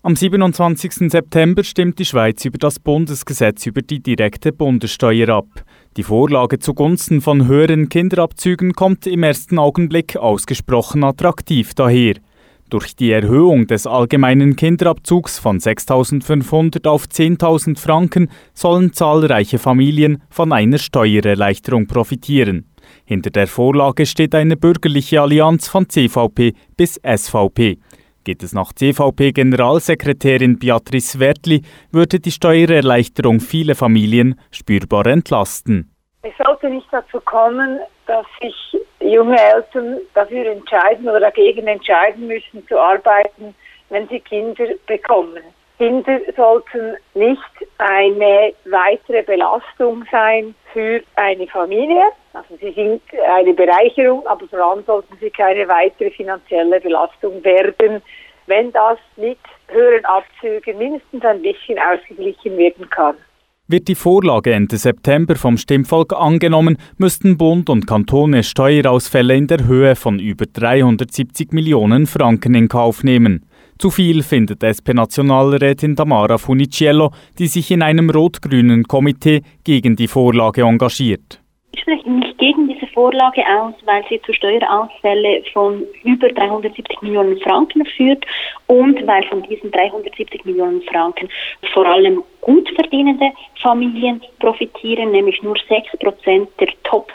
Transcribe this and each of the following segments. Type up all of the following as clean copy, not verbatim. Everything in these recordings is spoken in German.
Am 27. September stimmt die Schweiz über das Bundesgesetz über die direkte Bundessteuer ab. Die Vorlage zugunsten von höheren Kinderabzügen kommt im ersten Augenblick ausgesprochen attraktiv daher. Durch die Erhöhung des allgemeinen Kinderabzugs von 6.500 auf 10.000 Franken sollen zahlreiche Familien von einer Steuererleichterung profitieren. Hinter der Vorlage steht eine bürgerliche Allianz von CVP bis SVP. Geht es nach CVP-Generalsekretärin Beatrice Wertli, würde die Steuererleichterung viele Familien spürbar entlasten. Es sollte nicht dazu kommen, dass sich junge Eltern dafür entscheiden oder dagegen entscheiden müssen, zu arbeiten, wenn sie Kinder bekommen. Kinder sollten nicht eine weitere Belastung sein für eine Familie. Also sie sind eine Bereicherung, aber vor allem sollten sie keine weitere finanzielle Belastung werden, wenn das mit höheren Abzügen mindestens ein bisschen ausgeglichen werden kann. Wird die Vorlage Ende September vom Stimmvolk angenommen, müssten Bund und Kantone Steuerausfälle in der Höhe von über 370 Millionen Franken in Kauf nehmen. Zu viel findet SP-Nationalrätin Tamara Funiciello, die sich in einem rot-grünen Komitee gegen die Vorlage engagiert. Ich spreche mich gegen diese Vorlage aus, weil sie zu Steuerausfällen von über 370 Millionen Franken führt und weil von diesen 370 Millionen Franken vor allem gut verdienende Familien profitieren, nämlich nur 6% der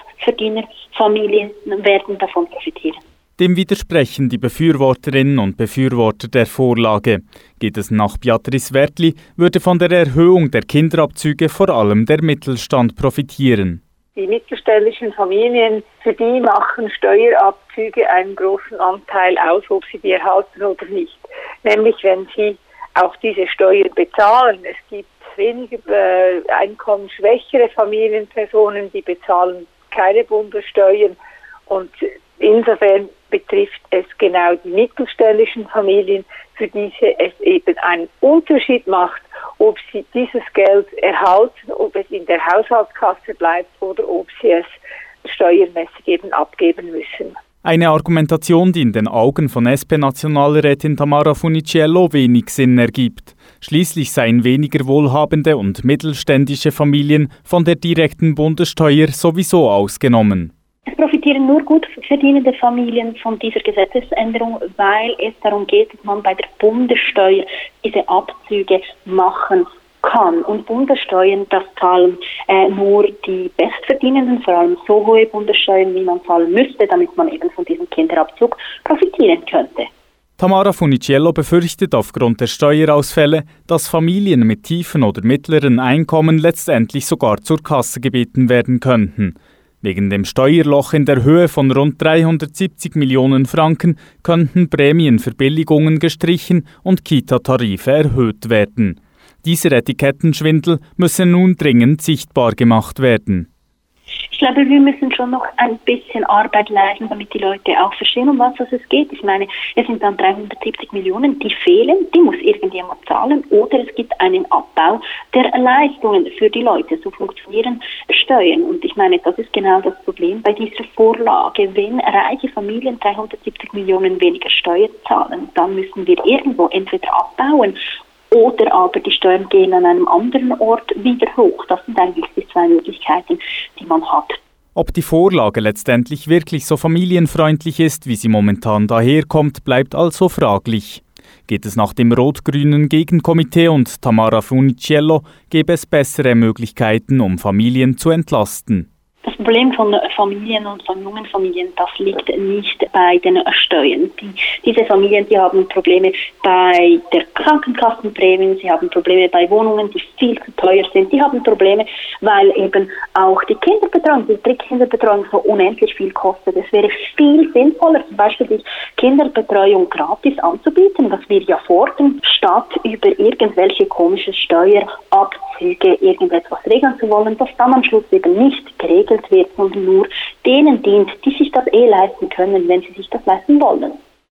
Top-Verdienerfamilien werden davon profitieren. Dem widersprechen die Befürworterinnen und Befürworter der Vorlage. Geht es nach Beatrice Wertli, würde von der Erhöhung der Kinderabzüge vor allem der Mittelstand profitieren. Die mittelständischen Familien, für die machen Steuerabzüge einen großen Anteil aus, ob sie die erhalten oder nicht. Nämlich wenn sie auch diese Steuern bezahlen. Es gibt weniger einkommensschwächere Familienpersonen, die bezahlen keine Bundessteuern. Und insofern betrifft es genau die mittelständischen Familien, für diese es eben einen Unterschied macht, ob sie dieses Geld erhalten, ob es in der Haushaltskasse bleibt oder ob sie es steuermäßig eben abgeben müssen. Eine Argumentation, die in den Augen von SP-Nationalrätin Tamara Funiciello wenig Sinn ergibt. Schließlich seien weniger wohlhabende und mittelständische Familien von der direkten Bundessteuer sowieso ausgenommen. Es profitieren nur gut verdienende Familien von dieser Gesetzesänderung, weil es darum geht, dass man bei der Bundessteuer diese Abzüge machen kann. Und Bundessteuern, das zahlen nur die Bestverdienenden, vor allem so hohe Bundessteuern, wie man zahlen müsste, damit man eben von diesem Kinderabzug profitieren könnte. Tamara Funiciello befürchtet aufgrund der Steuerausfälle, dass Familien mit tiefen oder mittleren Einkommen letztendlich sogar zur Kasse gebeten werden könnten. Wegen dem Steuerloch in der Höhe von rund 370 Millionen Franken könnten Prämienverbilligungen gestrichen und Kita-Tarife erhöht werden. Dieser Etikettenschwindel müsse nun dringend sichtbar gemacht werden. Ich glaube, wir müssen schon noch ein bisschen Arbeit leisten, damit die Leute auch verstehen, um was es geht. Ich meine, es sind dann 370 Millionen, die fehlen, die muss irgendjemand zahlen, oder es gibt einen Abbau der Leistungen für die Leute. So funktionieren Steuern. Und ich meine, das ist genau das Problem bei dieser Vorlage. Wenn reiche Familien 370 Millionen weniger Steuern zahlen, dann müssen wir irgendwo entweder abbauen, oder aber die Steuern gehen an einem anderen Ort wieder hoch. Das sind eigentlich die zwei Möglichkeiten, die man hat. Ob die Vorlage letztendlich wirklich so familienfreundlich ist, wie sie momentan daherkommt, bleibt also fraglich. Geht es nach dem rot-grünen Gegenkomitee und Tamara Funiciello, gäbe es bessere Möglichkeiten, um Familien zu entlasten. Das Problem von Familien und von jungen Familien, das liegt nicht bei den Steuern. Diese Familien, die haben Probleme bei der Krankenkassenprämie, sie haben Probleme bei Wohnungen, die viel zu teuer sind. Die haben Probleme, weil eben auch die Kinderbetreuung, die Drittkinderbetreuung so unendlich viel kostet. Es wäre viel sinnvoller, zum Beispiel die Kinderbetreuung gratis anzubieten, was wir ja fordern, statt über irgendwelche komische Steuerabzüge irgendetwas regeln zu wollen, das dann am Schluss eben nicht geregelt wird, sondern nur denen dient, die sich das leisten können, wenn sie sich das leisten wollen.